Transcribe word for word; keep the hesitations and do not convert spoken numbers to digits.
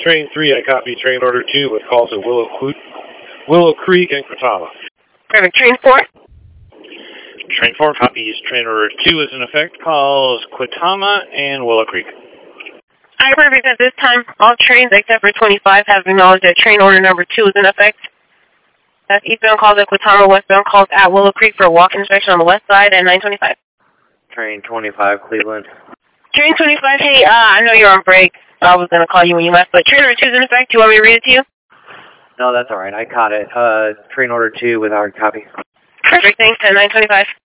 train three, I copy train order two with calls at Willow, Willow Creek and Quitama. Perfect. Train four? Train four copies train order two is in effect. Calls Quitama and Willow Creek. Alright, perfect. At this time, all trains except for twenty-five have acknowledged that train order number two is in effect. That's eastbound calls at Quitama, westbound calls at Willow Creek for a walk-in inspection on the west side at nine twenty-five. Train twenty-five, Cleveland. Train twenty-five, hey, uh, I know you're on break. I was going to call you when you left, but train order two is in effect. Do you want me to read it to you? No, that's alright. I caught it. Uh, train order two with our copy. Perfect. Thanks. At nine twenty-five.